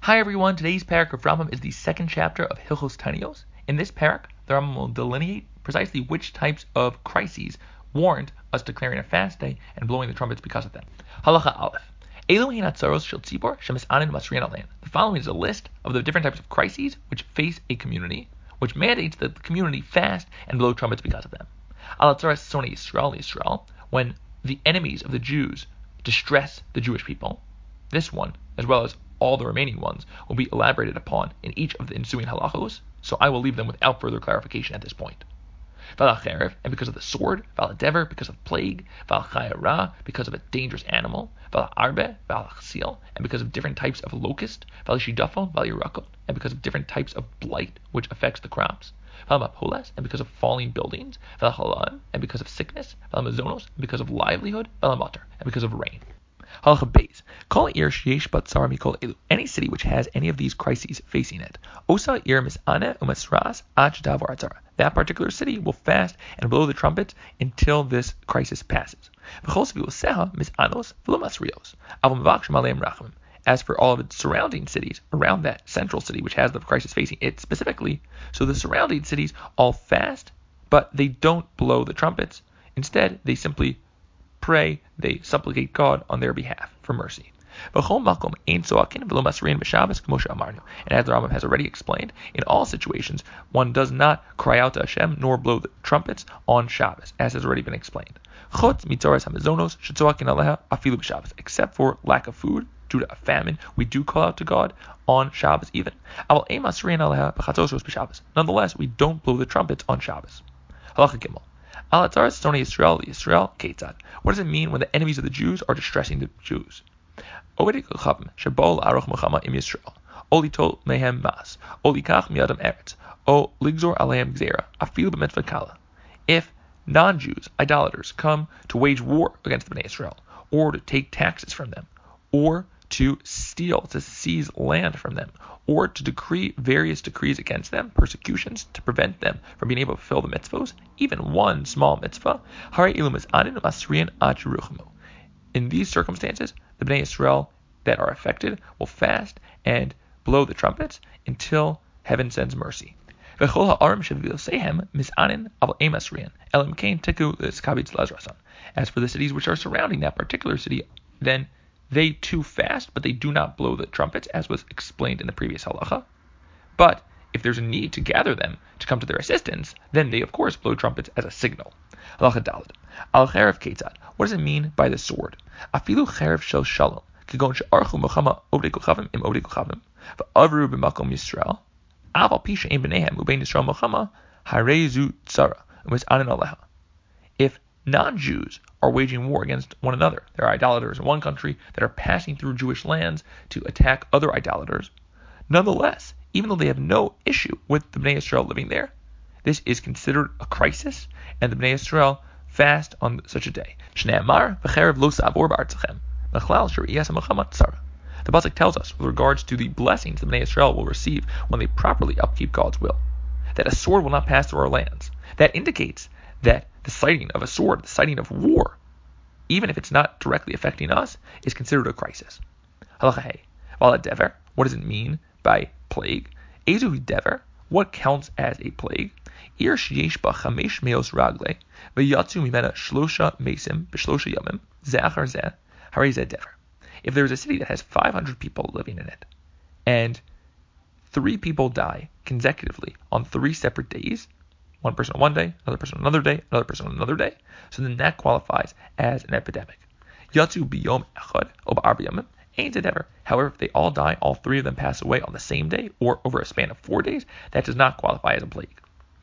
Hi everyone, today's parak of Rambam is the second chapter of Hilchos Tanios. In this parak, the Rambam will delineate precisely which types of crises warrant us declaring a fast day and blowing the trumpets because of them. Halacha Aleph. The following is a list of the different types of crises which face a community, which mandates that the community fast and blow trumpets because of them. Yisrael, when the enemies of the Jews distress the Jewish people. This one, as well as all the remaining ones, will be elaborated upon in each of the ensuing halachos, so I will leave them without further clarification at this point. And because of the sword, Valadever, because of plague, Valchayara, because of a dangerous animal, Valarbe, Valachsil, and because of different types of locust, Valishidafon, Valirakot, and because of different types of blight which affects the crops, Valmapoles, and because of falling buildings, Valchalam, and because of sickness, Valmazonos, and because of livelihood, Valamater, and because of rain. Halacha Beis. Kol ir sheyesh bat tzara mikol elu. Any city which has any of these crises facing it. Osa ir mis'ane u'masras ad shetavar atzara. That particular city will fast and blow the trumpet until this crisis passes. V'chol seviu seha mis'anos v'lo masrios. Aval mevakshim aleim rachamim. As for all of its surrounding cities around that central city which has the crisis facing it specifically, so the surrounding cities all fast, but they don't blow the trumpets. Instead, they simply pray, they supplicate God on their behalf for mercy. And as the Rambam has already explained, in all situations, one does not cry out to Hashem nor blow the trumpets on Shabbos, as has already been explained. Except for lack of food, due to a famine, we do call out to God on Shabbos even. Nonetheless, we don't blow the trumpets on Shabbos. Halacha Gimel. What does it mean when the enemies of the Jews are distressing the Jews? If non-Jews, idolaters, come to wage war against the Bnei Israel, or to take taxes from them, or to steal, to seize land from them, or to decree various decrees against them, persecutions, to prevent them from being able to fulfill the mitzvos, even one small mitzvah, in these circumstances, the Bnei Israel that are affected will fast and blow the trumpets until heaven sends mercy. As for the cities which are surrounding that particular city, then they too fast, but they do not blow the trumpets, as was explained in the previous halacha. But if there's a need to gather them to come to their assistance, then they of course blow trumpets as a signal. Halacha Daled. Al cherev ketzad. What does it mean by the sword? Afilu cherev shel shalom. Kigon she'archu mochama ovdei kochavim im ovdei kochavim. Va'avru b'makom Yisrael. Aval pisha ein b'neihem ubein Yisrael mochama. Harezu tzara. U'mis'anin aleha. If non-Jews are waging war against one another, there are idolaters in one country that are passing through Jewish lands to attack other idolaters. Nonetheless, even though they have no issue with the Bnei Israel living there, this is considered a crisis, and the Bnei Israel fast on such a day. The pasuk tells us, with regards to the blessings the Bnei Israel will receive when they properly upkeep God's will, that a sword will not pass through our lands. That indicates that the sighting of a sword, the sighting of war, even if it's not directly affecting us, is considered a crisis. Halacha Hey. Valadever. What does it mean by plague? Ezu dever. What counts as a plague? Ir sheyesh ba chamesh meos ragle v'yatzu mimena shlosha mesim b'shlosha yamim ze'achar zeh harei zeh dever. If there is a city that has 500 people living in it, and 3 people die consecutively on 3 separate days, one person on one day, another person on another day, another person on another day, so then that qualifies as an epidemic. Yatzu biyom echad o ba'arba yamim ain't it ever. However, if they all die, all 3 of them pass away on the same day or over a span of 4 days, that does not qualify as a plague.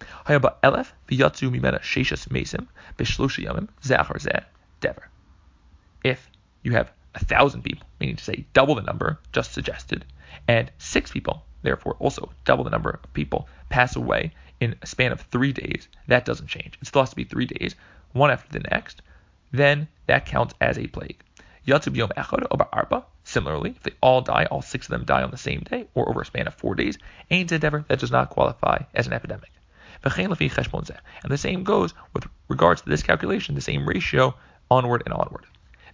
If you have 1,000 people, meaning to say double the number just suggested, and 6 people, therefore also double the number of people, pass away in a span of 3 days, that doesn't change. It still has to be 3 days, one after the next, then that counts as a plague. Yatzu b'yom echad o ba'arba. Similarly, if they all die, all 6 of them die on the same day or over a span of 4 days, ein zedever, that does not qualify as an epidemic. And the same goes with regards to this calculation, the same ratio onward and onward.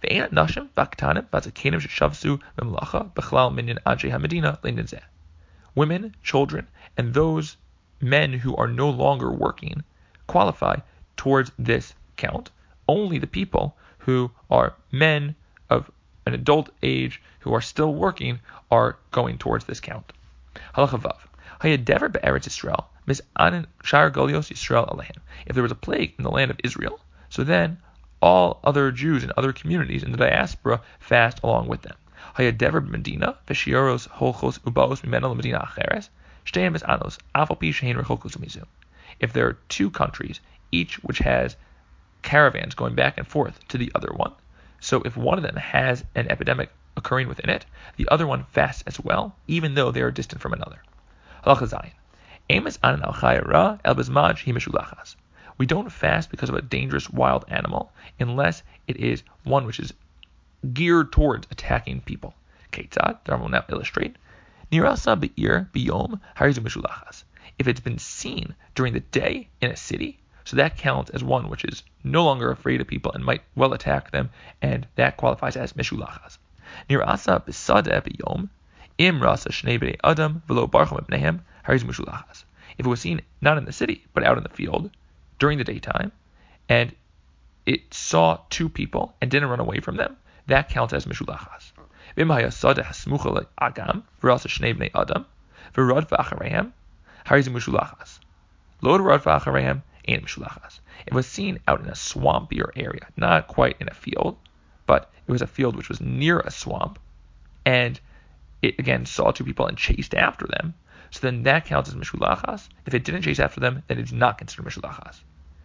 Women, children, and those men who are no longer working qualify towards this count. Only the people who are men of an adult age who are still working are going towards this count. Halacha Vav. Hayadever be'eretz Yisrael misanin shar golios Yisrael alehem. If there was a plague in the land of Israel, so then all other Jews in other communities in the diaspora fast along with them. Hayadever b'medina v'shioros holchos ubaos mimena l'medina acheres shteim misanos afal pi shein rechokos umizu. If there are two countries, each which has caravans going back and forth to the other one, so if one of them has an epidemic occurring within it, the other one fasts as well, even though they are distant from another. Halacha Zayin. Emes anan al chayra el bezmaj hi meshulachas. We don't fast because of a dangerous wild animal unless it is one which is geared towards attacking people. Ketzad, that I will now illustrate. Nirasa be'ir biyom harizu meshulachas. If it's been seen during the day in a city, so that counts as one which is no longer afraid of people and might well attack them, and that qualifies as meshulachas. Nirasa b'sadeh biyom im rasa shnei b'nei adam v'lo barcham b'neihem harizu meshulachas. If it was seen not in the city but out in the field during the daytime, and it saw two people and didn't run away from them, that counts as meshulachas. V'im hayasada hasmucha le'agam v'rasa shnei b'nei adam v'rad v'acharehem harizu meshulachas. Lo rad v'acharehem ain't meshulachas. It was seen out in a swampier area, not quite in a field, but it was a field which was near a swamp, and it again saw two people and chased after them, so then that counts as meshulachas. If it didn't chase after them, then it's not considered meshulachas.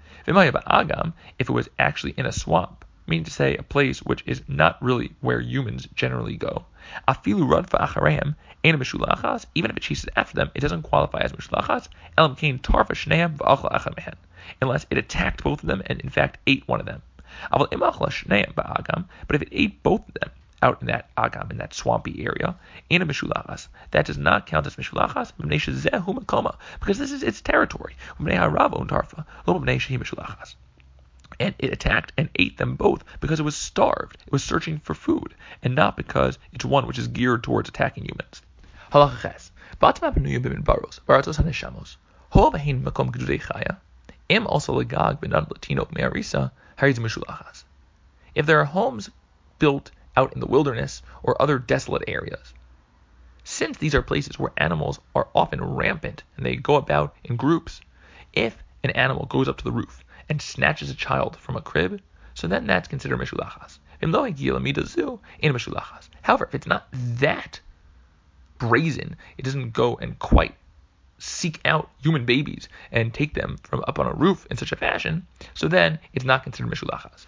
If it was actually in a swamp, meaning to say a place which is not really where humans generally go, afilu rad v'acharehem ain't meshulachas. Even if it chases after them, it doesn't qualify as meshulachas. Elam kain tarfa shneim v'achla echad mehen, unless it attacked both of them and in fact ate one of them. But if it ate both of them out in that agam, in that swampy area, in a meshulachas, that does not count as meshulachas, because this is its territory. And it attacked and ate them both because it was starved. It was searching for food, and not because it's one which is geared towards attacking humans. Halacha Ches. If there are homes built out in the wilderness or other desolate areas, since these are places where animals are often rampant and they go about in groups, if an animal goes up to the roof and snatches a child from a crib, so then that's considered meshulachas. However, if it's not that brazen, it doesn't go and quite seek out human babies and take them from up on a roof in such a fashion, so then it's not considered meshulachas.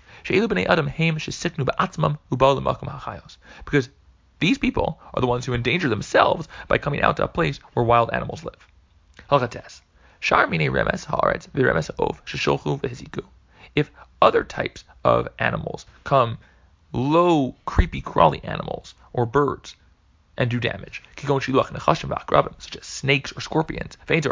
Because these people are the ones who endanger themselves by coming out to a place where wild animals live. If other types of animals come, low, creepy, crawly animals or birds, and do damage, such as snakes or scorpions, and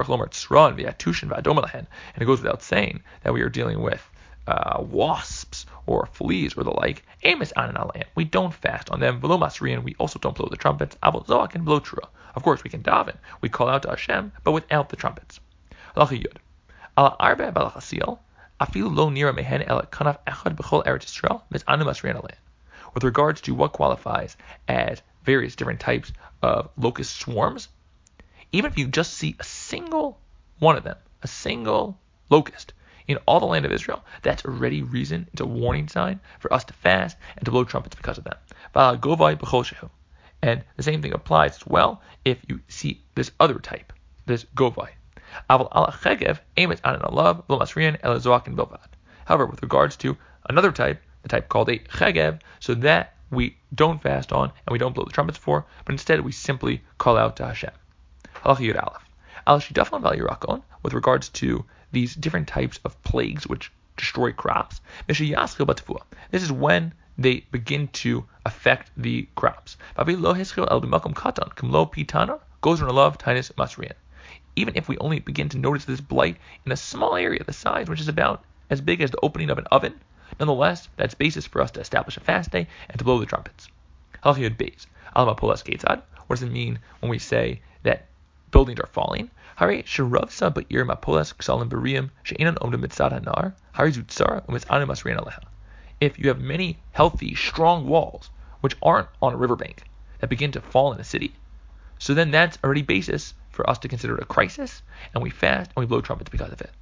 it goes without saying that we are dealing with wasps or fleas or the like. We don't fast on them. We also don't blow the trumpets. Of course, we can daven. We call out to Hashem, but without the trumpets. With regards to what qualifies as various different types of locust swarms, even if you just see a single one of them, a single locust in all the land of Israel, that's already reason, it's a warning sign for us to fast and to blow trumpets because of them. And the same thing applies as well if you see this other type, this govai. However, with regards to another type, the type called a chegev, so that we don't fast on and we don't blow the trumpets for, but instead we simply call out to Hashem. With regards to these different types of plagues which destroy crops, this is when they begin to affect the crops. Even if we only begin to notice this blight in a small area, the size which is about as big as the opening of an oven, Nonetheless, that's basis for us to establish a fast day and to blow the trumpets. Halacha Yud Beis. Alma Polas Ketzad. What does it mean when we say that buildings are falling? Hare Sharavsa Ba'ir Mapolas Ksalim Bariim She'enan Omdim Mitzad Hanar Hare Zutzara Umitzanim Masrian Aleha. If you have many healthy, strong walls which aren't on a riverbank that begin to fall in a city, so then that's already basis for us to consider it a crisis, and we fast and we blow trumpets because of it.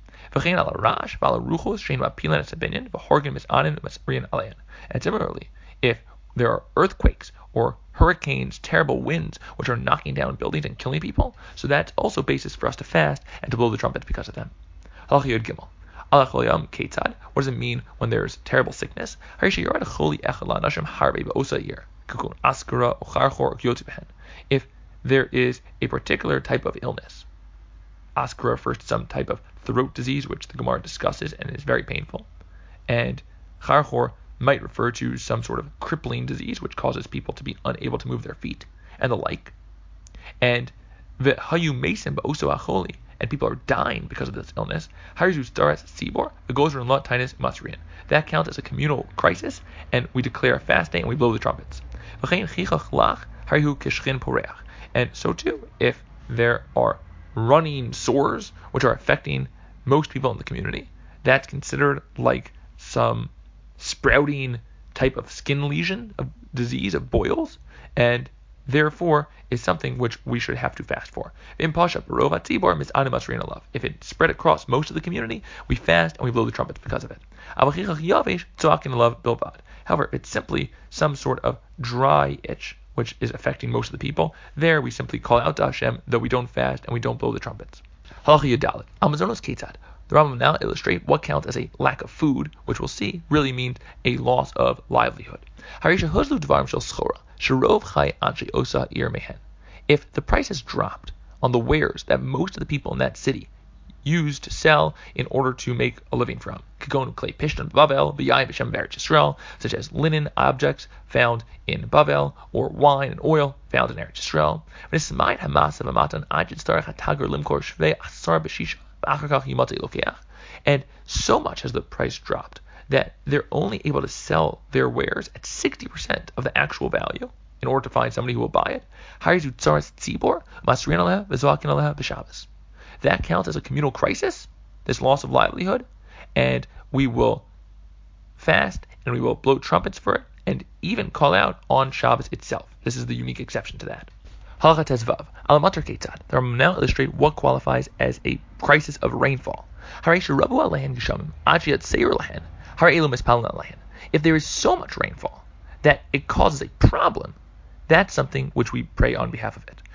And similarly, if there are earthquakes or hurricanes, terrible winds, which are knocking down buildings and killing people, so that's also basis for us to fast and to blow the trumpets because of them. Halacha Yud Gimel. What does it mean when there's terrible sickness? If there is a particular type of illness, Askara refers to some type of throat disease, which the Gemara discusses and is very painful, and Charchor might refer to some sort of crippling disease, which causes people to be unable to move their feet, and the like. And V'hayu Mason Ba'oso Acholi, and people are dying because of this illness. That counts as a communal crisis, and we declare a fast day and we blow the trumpets. And so too, if there are running sores which are affecting most people in the community, that's considered like some sprouting type of skin lesion, of disease, of boils, and therefore is something which we should have to fast for. If it spread across most of the community, we fast and we blow the trumpets because of it. However, it's simply some sort of dry itch which is affecting most of the people. There we simply call out to Hashem, though we don't fast and we don't blow the trumpets. Halacha Yud Amazonos Ketzad. The Rambam now illustrate what counts as a lack of food, which we'll see really means a loss of livelihood. If the price has dropped on the wares that most of the people in that city used to sell in order to make a living from, such as linen objects found in Bavel, or wine and oil found in Eretz Yisrael, and so much has the price dropped that they're only able to sell their wares at 60% of the actual value in order to find somebody who will buy it. That counts as a communal crisis, this loss of livelihood, and we will fast and we will blow trumpets for it and even call out on Shabbos itself. This is the unique exception to that. Halacha Tezvav. Alamater Ketzad. The Rambam now illustrate what qualifies as a crisis of rainfall. If there is so much rainfall that it causes a problem, that's something which we pray on behalf of it.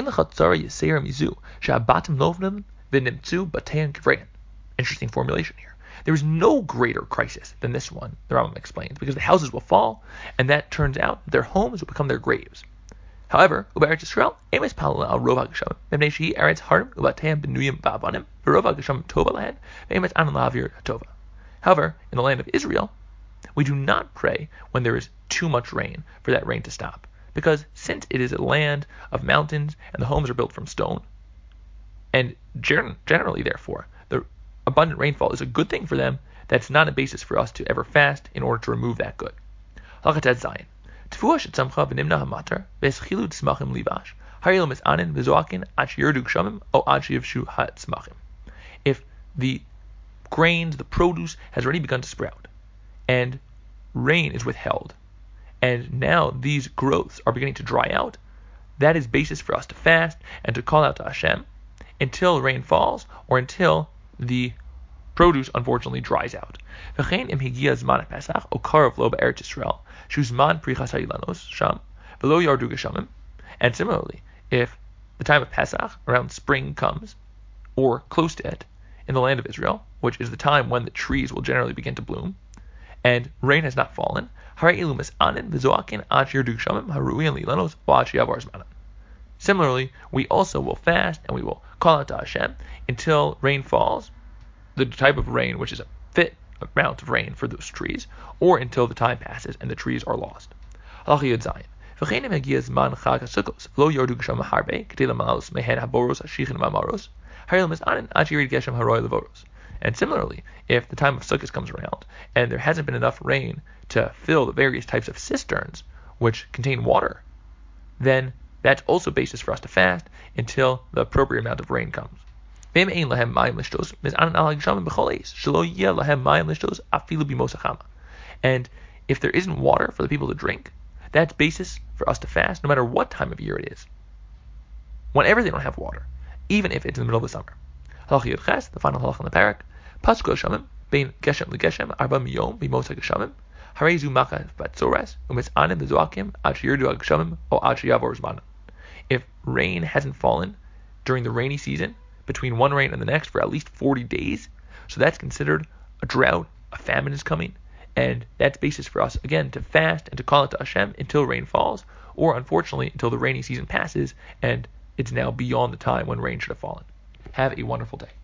Interesting formulation here. There is no greater crisis than this one, the Rambam explains, because the houses will fall, and that turns out their homes will become their graves. However, Eretz Yisrael, Emes Palal al Rov HaGeshamim, Mevnei Shehi Eretz Harim Ubateim Benuyim Ba'avanim, V'Rov HaGeshamim Tova Lahen, Ve'emes Anan La'avir Tova. However, in the land of Israel, we do not pray when there is too much rain for that rain to stop, because since it is a land of mountains and the homes are built from stone, and generally, therefore, the abundant rainfall is a good thing for them, that's not a basis for us to ever fast in order to remove that good. Halacha Zayin. If the grains, the produce, has already begun to sprout, and rain is withheld, and now these growths are beginning to dry out, that is basis for us to fast and to call out to Hashem until rain falls or until the produce unfortunately dries out. And similarly, if the time of Pesach, around spring, comes, or close to it, in the land of Israel, which is the time when the trees will generally begin to bloom, and rain has not fallen, similarly, we also will fast and we will call out to Hashem until rain falls, the type of rain which is a fit amount of rain for those trees, or until the time passes and the trees are lost. And similarly, if the time of Sukkot comes around and there hasn't been enough rain to fill the various types of cisterns which contain water, then that's also basis for us to fast until the appropriate amount of rain comes. And if there isn't water for the people to drink, that's basis for us to fast no matter what time of year it is. Whenever they don't have water, even if it's in the middle of the summer. Halacha Yud Ches, the final halacha in the parak, Pasuk Shamim, bein Geshem leGeshem, arba miyom, b'mosa Geshamim, harezu maka batzores, u'mitzanim v'zoakim, ad sheyirdu Geshamim, or ad sheyavor zmanim. If rain hasn't fallen during the rainy season, between one rain and the next for at least 40 days, so that's considered a drought, a famine is coming, and that's basis for us, again, to fast and to call it to Hashem until rain falls, or unfortunately, until the rainy season passes, and it's now beyond the time when rain should have fallen. Have a wonderful day.